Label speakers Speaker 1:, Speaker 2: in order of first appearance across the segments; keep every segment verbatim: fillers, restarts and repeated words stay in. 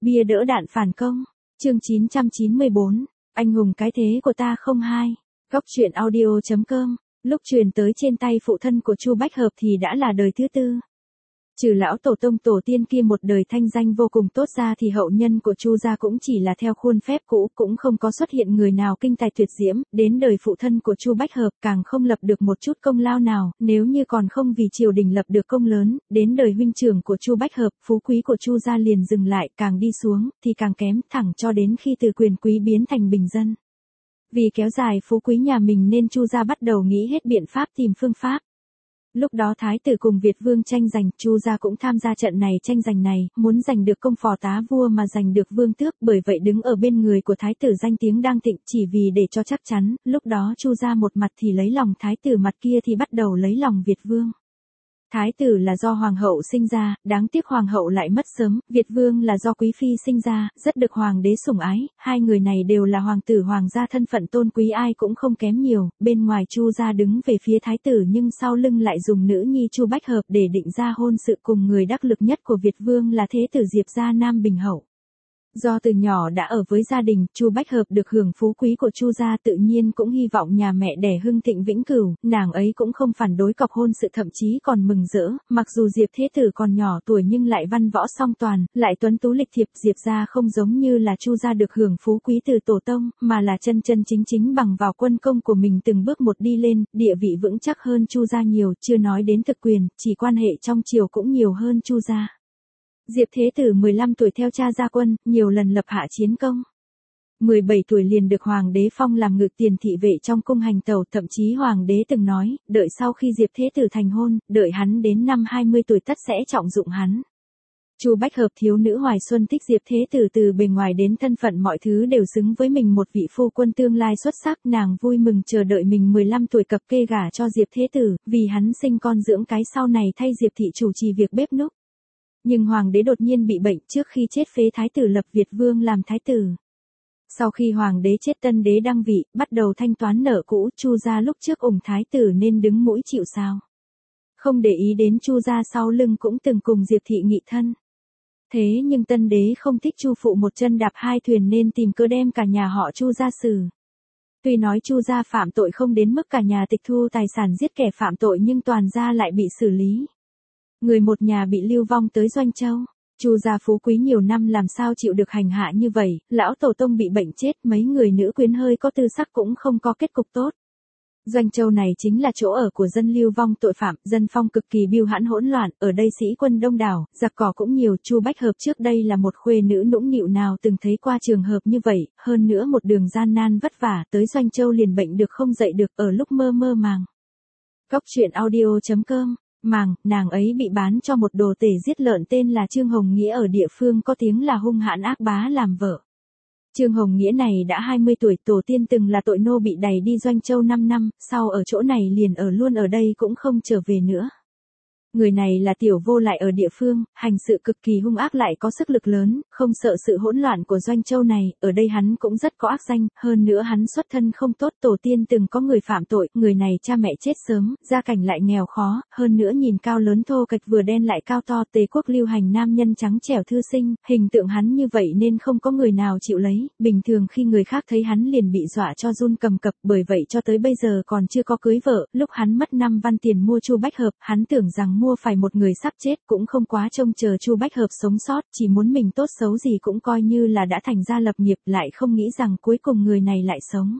Speaker 1: Bia đỡ đạn phản công. Chương chín trăm chín mươi bốn. Anh hùng cái thế của ta không hai. Góc truyện audio chấm com. Lúc truyền tới trên tay phụ thân của Chu Bách Hợp thì đã là đời thứ tư. Trừ lão tổ tông tổ tiên kia một đời thanh danh vô cùng tốt ra thì hậu nhân của Chu gia cũng chỉ là theo khuôn phép cũ, cũng không có xuất hiện người nào kinh tài tuyệt diễm, đến đời phụ thân của Chu Bách Hợp càng không lập được một chút công lao nào, nếu như còn không vì triều đình lập được công lớn, đến đời huynh trưởng của Chu Bách Hợp, phú quý của Chu gia liền dừng lại, càng đi xuống thì càng kém, thẳng cho đến khi từ quyền quý biến thành bình dân. Vì kéo dài phú quý nhà mình nên Chu gia bắt đầu nghĩ hết biện pháp tìm phương pháp. Lúc đó thái tử cùng Việt vương tranh giành, Chu gia cũng tham gia trận này tranh giành này, muốn giành được công phò tá vua mà giành được vương tước, bởi vậy đứng ở bên người của thái tử danh tiếng đang thịnh, chỉ vì để cho chắc chắn, lúc đó Chu gia một mặt thì lấy lòng thái tử, mặt kia thì bắt đầu lấy lòng Việt vương. Thái tử là do hoàng hậu sinh ra, đáng tiếc hoàng hậu lại mất sớm, Việt vương là do quý phi sinh ra, rất được hoàng đế sủng ái, hai người này đều là hoàng tử hoàng gia, thân phận tôn quý ai cũng không kém nhiều, bên ngoài Chu gia đứng về phía thái tử nhưng sau lưng lại dùng nữ nhi Chu Bách Hợp để định ra hôn sự cùng người đắc lực nhất của Việt vương là thế tử Diệp gia Nam Bình Hậu. Do từ nhỏ đã ở với gia đình, Chu Bách Hợp được hưởng phú quý của Chu gia, tự nhiên cũng hy vọng nhà mẹ đẻ hưng thịnh vĩnh cửu, nàng ấy cũng không phản đối cọc hôn sự, thậm chí còn mừng rỡ, mặc dù Diệp thế tử còn nhỏ tuổi nhưng lại văn võ song toàn, lại tuấn tú lịch thiệp. Diệp gia không giống như là Chu gia được hưởng phú quý từ tổ tông, mà là chân chân chính chính bằng vào quân công của mình từng bước một đi lên, địa vị vững chắc hơn Chu gia nhiều, chưa nói đến thực quyền, chỉ quan hệ trong triều cũng nhiều hơn Chu gia. Diệp thế tử mười lăm tuổi theo cha ra quân, nhiều lần lập hạ chiến công. mười bảy tuổi liền được hoàng đế phong làm ngự tiền thị vệ trong cung hành tẩu, thậm chí hoàng đế từng nói, đợi sau khi Diệp thế tử thành hôn, đợi hắn đến năm hai mươi tuổi tất sẽ trọng dụng hắn. Chu Bách Hợp thiếu nữ hoài xuân thích Diệp thế tử, từ bề ngoài đến thân phận mọi thứ đều xứng với mình, một vị phu quân tương lai xuất sắc, nàng vui mừng chờ đợi mình mười lăm tuổi cập kê gả cho Diệp thế tử, vì hắn sinh con dưỡng cái sau này thay Diệp thị chủ trì việc bếp núc. Nhưng hoàng đế đột nhiên bị bệnh, trước khi chết phế thái tử lập Việt vương làm thái tử. Sau khi hoàng đế chết tân đế đăng vị, bắt đầu thanh toán nợ cũ, Chu gia lúc trước ủng thái tử nên đứng mũi chịu sào. Không để ý đến Chu gia sau lưng cũng từng cùng Diệp thị nghị thân. Thế nhưng tân đế không thích Chu phụ một chân đạp hai thuyền nên tìm cớ đem cả nhà họ Chu ra xử. Tuy nói Chu gia phạm tội không đến mức cả nhà tịch thu tài sản giết kẻ phạm tội nhưng toàn gia lại bị xử lý. Người một nhà bị lưu vong tới Doanh Châu. Chu gia phú quý nhiều năm làm sao chịu được hành hạ như vậy, lão tổ tông bị bệnh chết, mấy người nữ quyến hơi có tư sắc cũng không có kết cục tốt. Doanh Châu này chính là chỗ ở của dân lưu vong tội phạm, dân phong cực kỳ biêu hãn hỗn loạn, ở đây sĩ quân đông đảo, giặc cỏ cũng nhiều. Chu Bách Hợp trước đây là một khuê nữ nũng nịu nào từng thấy qua trường hợp như vậy, hơn nữa một đường gian nan vất vả, tới Doanh Châu liền bệnh được không dậy được, ở lúc mơ mơ màng. Góc truyện audio chấm com. Màng, nàng ấy bị bán cho một đồ tể giết lợn tên là Trương Hồng Nghĩa, ở địa phương có tiếng là hung hãn ác bá làm vợ. Trương Hồng Nghĩa này đã hai mươi tuổi, tổ tiên từng là tội nô bị đày đi Doanh Châu năm năm, sau ở chỗ này liền ở luôn ở đây cũng không trở về nữa. Người này là tiểu vô lại ở địa phương, hành sự cực kỳ hung ác lại có sức lực lớn, không sợ sự hỗn loạn của Doanh Châu này, ở đây hắn cũng rất có ác danh, hơn nữa hắn xuất thân không tốt, tổ tiên từng có người phạm tội, người này cha mẹ chết sớm, gia cảnh lại nghèo khó, hơn nữa nhìn cao lớn thô kệch vừa đen lại cao to, Tề quốc lưu hành nam nhân trắng trẻo thư sinh, hình tượng hắn như vậy nên không có người nào chịu lấy, bình thường khi người khác thấy hắn liền bị dọa cho run cầm cập, bởi vậy cho tới bây giờ còn chưa có cưới vợ. Lúc hắn mất năm văn tiền mua Chu Bách Hợp, hắn tưởng rằng mua phải một người sắp chết, cũng không quá trông chờ Chu Bách Hợp sống sót, chỉ muốn mình tốt xấu gì cũng coi như là đã thành gia lập nghiệp, lại không nghĩ rằng cuối cùng người này lại sống.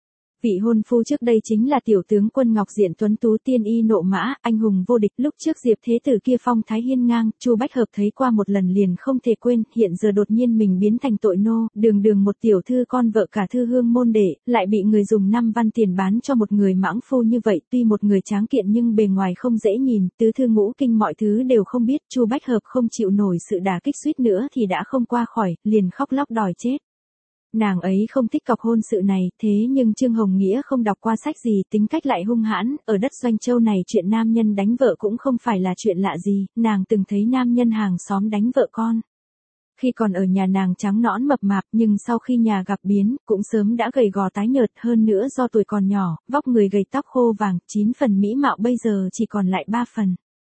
Speaker 1: Vị hôn phu trước đây chính là tiểu tướng quân Ngọc Diện tuấn tú tiên y nộ mã, anh hùng vô địch. Lúc trước Diệp thế tử kia phong thái hiên ngang, Chu Bách Hợp thấy qua một lần liền không thể quên, hiện giờ đột nhiên mình biến thành tội nô, đường đường một tiểu thư con vợ cả thư hương môn đệ, lại bị người dùng năm văn tiền bán cho một người mãng phu như vậy. Tuy một người tráng kiện nhưng bề ngoài không dễ nhìn, tứ thư ngũ kinh mọi thứ đều không biết. Chu Bách Hợp không chịu nổi sự đả kích, suýt nữa thì đã không qua khỏi, liền khóc lóc đòi chết. Nàng ấy không thích cọc hôn sự này, thế nhưng Trương Hồng Nghĩa không đọc qua sách gì, tính cách lại hung hãn, ở đất Doanh Châu này chuyện nam nhân đánh vợ cũng không phải là chuyện lạ gì, nàng từng thấy nam nhân hàng xóm đánh vợ con. Khi còn ở nhà nàng trắng nõn mập mạp, nhưng sau khi nhà gặp biến, cũng sớm đã gầy gò tái nhợt, hơn nữa do tuổi còn nhỏ, vóc người gầy tóc khô vàng, chín phần mỹ mạo bây giờ chỉ còn lại ba phần.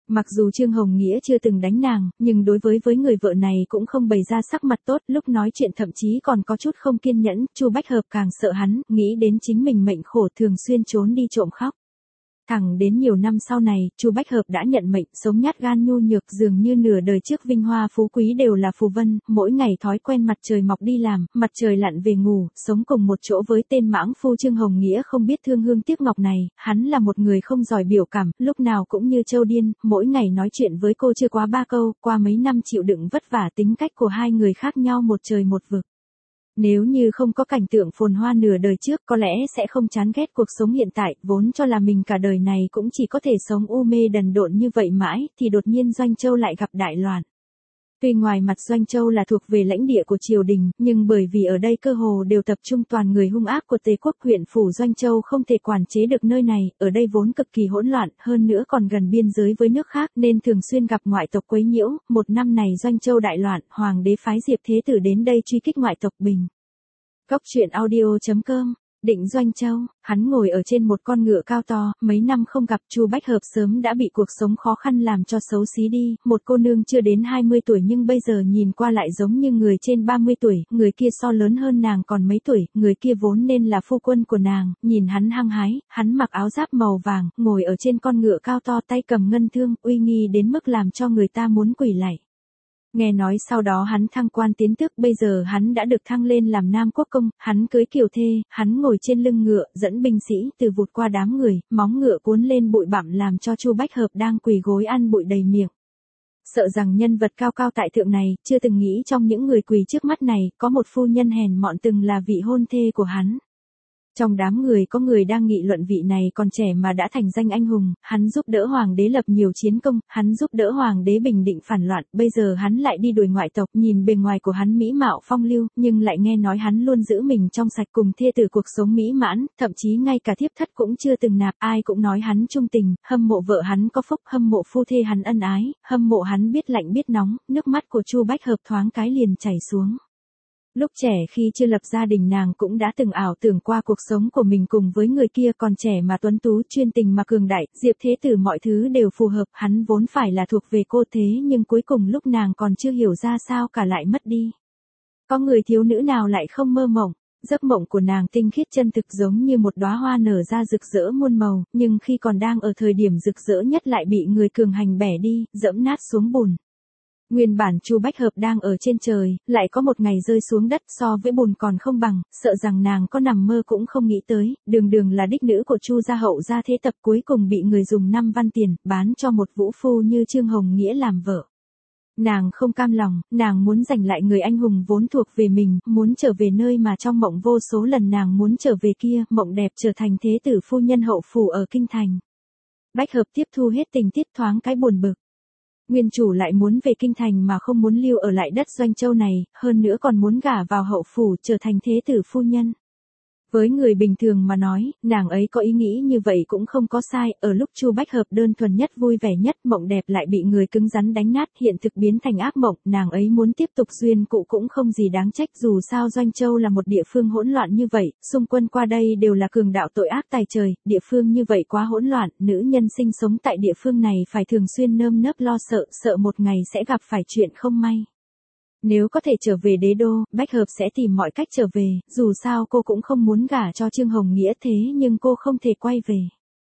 Speaker 1: Mặc dù Trương Hồng Nghĩa chưa từng đánh nàng, nhưng đối với với người vợ này cũng không bày ra sắc mặt tốt, lúc nói chuyện thậm chí còn có chút không kiên nhẫn, Chu Bách Hợp càng sợ hắn, nghĩ đến chính mình mệnh khổ thường xuyên trốn đi trộm khóc. Thẳng đến nhiều năm sau này, Chu Bách Hợp đã nhận mệnh, sống nhát gan nhu nhược, dường như nửa đời trước vinh hoa phú quý đều là phù vân, mỗi ngày thói quen mặt trời mọc đi làm, mặt trời lặn về ngủ, sống cùng một chỗ với tên mãng phu Trương Hồng Nghĩa không biết thương hương tiếc ngọc này, hắn là một người không giỏi biểu cảm, lúc nào cũng như trâu điên, mỗi ngày nói chuyện với cô chưa quá ba câu, qua mấy năm chịu đựng vất vả tính cách của hai người khác nhau một trời một vực. Nếu như không có cảnh tượng phồn hoa nửa đời trước có lẽ sẽ không chán ghét cuộc sống hiện tại, vốn cho là mình cả đời này cũng chỉ có thể sống u mê đần độn như vậy mãi, thì đột nhiên Doanh Châu lại gặp đại loạn. Tuy ngoài mặt Doanh Châu là thuộc về lãnh địa của triều đình, nhưng bởi vì ở đây cơ hồ đều tập trung toàn người hung ác của Tề quốc, huyện phủ Doanh Châu không thể quản chế được nơi này, ở đây vốn cực kỳ hỗn loạn, hơn nữa còn gần biên giới với nước khác nên thường xuyên gặp ngoại tộc quấy nhiễu, một năm này Doanh Châu đại loạn, hoàng đế phái Diệp Thế Tử đến đây truy kích ngoại tộc Bình. Góc truyện audio chấm com Định Doanh Châu, hắn ngồi ở trên một con ngựa cao to, mấy năm không gặp Chu Bách Hợp sớm đã bị cuộc sống khó khăn làm cho xấu xí đi, một cô nương chưa đến hai mươi tuổi nhưng bây giờ nhìn qua lại giống như người trên ba mươi tuổi, người kia so lớn hơn nàng còn mấy tuổi, người kia vốn nên là phu quân của nàng, nhìn hắn hăng hái, hắn mặc áo giáp màu vàng, ngồi ở trên con ngựa cao to tay cầm ngân thương, uy nghi đến mức làm cho người ta muốn quỳ lạy. Nghe nói sau đó hắn thăng quan tiến tước, bây giờ hắn đã được thăng lên làm Nam Quốc công, hắn cưới kiều thê, hắn ngồi trên lưng ngựa, dẫn binh sĩ từ vụt qua đám người, móng ngựa cuốn lên bụi bặm làm cho Chu Bách Hợp đang quỳ gối ăn bụi đầy miệng. Sợ rằng nhân vật cao cao tại thượng này, chưa từng nghĩ trong những người quỳ trước mắt này, có một phu nhân hèn mọn từng là vị hôn thê của hắn. Trong đám người có người đang nghị luận vị này còn trẻ mà đã thành danh anh hùng, hắn giúp đỡ hoàng đế lập nhiều chiến công, hắn giúp đỡ hoàng đế bình định phản loạn, bây giờ hắn lại đi đuổi ngoại tộc, nhìn bề ngoài của hắn mỹ mạo phong lưu, nhưng lại nghe nói hắn luôn giữ mình trong sạch cùng thê tử cuộc sống mỹ mãn, thậm chí ngay cả thiếp thất cũng chưa từng nạp, ai cũng nói hắn trung tình, hâm mộ vợ hắn có phúc, hâm mộ phu thê hắn ân ái, hâm mộ hắn biết lạnh biết nóng, nước mắt của Chu Bách Hợp thoáng cái liền chảy xuống. Lúc trẻ khi chưa lập gia đình nàng cũng đã từng ảo tưởng qua cuộc sống của mình cùng với người kia, còn trẻ mà tuấn tú, chuyên tình mà cường đại, Diệp Thế Tử mọi thứ đều phù hợp, hắn vốn phải là thuộc về cô thế nhưng cuối cùng lúc nàng còn chưa hiểu ra sao cả lại mất đi. Có người thiếu nữ nào lại không mơ mộng, giấc mộng của nàng tinh khiết chân thực giống như một đóa hoa nở ra rực rỡ muôn màu, nhưng khi còn đang ở thời điểm rực rỡ nhất lại bị người cường hành bẻ đi, dẫm nát xuống bùn. Nguyên bản Chu Bách Hợp đang ở trên trời, lại có một ngày rơi xuống đất, so với bùn còn không bằng, sợ rằng nàng có nằm mơ cũng không nghĩ tới, đường đường là đích nữ của Chu gia hậu gia thế tập cuối cùng bị người dùng năm văn tiền, bán cho một vũ phu như Trương Hồng Nghĩa làm vợ. Nàng không cam lòng, nàng muốn giành lại người anh hùng vốn thuộc về mình, muốn trở về nơi mà trong mộng vô số lần nàng muốn trở về kia, mộng đẹp trở thành thế tử phu nhân hậu phủ ở kinh thành. Bách Hợp tiếp thu hết tình tiết thoáng cái buồn bực. Nguyên chủ lại muốn về kinh thành mà không muốn lưu ở lại đất Doanh Châu này, hơn nữa còn muốn gả vào hậu phủ trở thành thế tử phu nhân. Với người bình thường mà nói, nàng ấy có ý nghĩ như vậy cũng không có sai, ở lúc Chu Bách Hợp đơn thuần nhất vui vẻ nhất, mộng đẹp lại bị người cứng rắn đánh nát, hiện thực biến thành ác mộng, nàng ấy muốn tiếp tục duyên cụ cũng không gì đáng trách, dù sao Doanh Châu là một địa phương hỗn loạn như vậy, xung quân qua đây đều là cường đạo tội ác tài trời, địa phương như vậy quá hỗn loạn, nữ nhân sinh sống tại địa phương này phải thường xuyên nơm nớp lo sợ, sợ một ngày sẽ gặp phải chuyện không may. Nếu có thể trở về đế đô, Bách Hợp sẽ tìm mọi cách trở về, dù sao cô cũng không muốn gả cho Trương Hồng Nghĩa thế nhưng cô không thể quay về.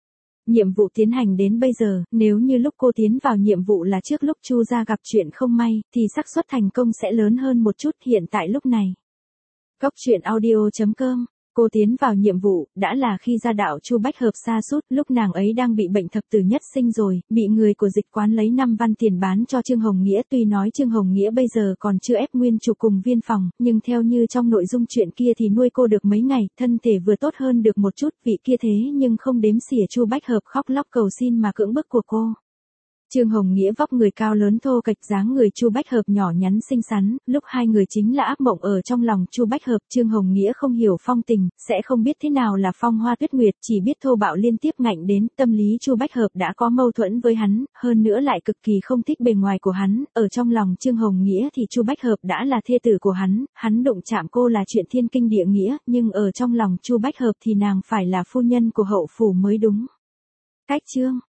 Speaker 1: Nhiệm vụ tiến hành đến bây giờ, nếu như lúc cô tiến vào nhiệm vụ là trước lúc Chu gia gặp chuyện không may, thì xác suất thành công sẽ lớn hơn một chút hiện tại lúc này. Góc truyện audio chấm com Cô tiến vào nhiệm vụ, đã là khi gia đạo Chu Bách Hợp sa sút, lúc nàng ấy đang bị bệnh thập tử nhất sinh rồi, bị người của dịch quán lấy năm văn tiền bán cho Trương Hồng Nghĩa, tuy nói Trương Hồng Nghĩa bây giờ còn chưa ép nguyên chủ cùng viên phòng, nhưng theo như trong nội dung chuyện kia thì nuôi cô được mấy ngày, thân thể vừa tốt hơn được một chút, vị kia thế nhưng không đếm xỉa Chu Bách Hợp khóc lóc cầu xin mà cưỡng bức của cô. Trương Hồng Nghĩa vóc người cao lớn thô kệch, dáng người Chu Bách Hợp nhỏ nhắn xinh xắn, lúc hai người chính là ác mộng ở trong lòng Chu Bách Hợp. Trương Hồng Nghĩa không hiểu phong tình, sẽ không biết thế nào là phong hoa tuyết nguyệt, chỉ biết thô bạo liên tiếp ngạnh đến, tâm lý Chu Bách Hợp đã có mâu thuẫn với hắn, hơn nữa lại cực kỳ không thích bề ngoài của hắn, ở trong lòng Trương Hồng Nghĩa thì Chu Bách Hợp đã là thê tử của hắn, hắn đụng chạm cô là chuyện thiên kinh địa nghĩa, nhưng ở trong lòng Chu Bách Hợp thì nàng phải là phu nhân của hậu phủ mới đúng. Cách chương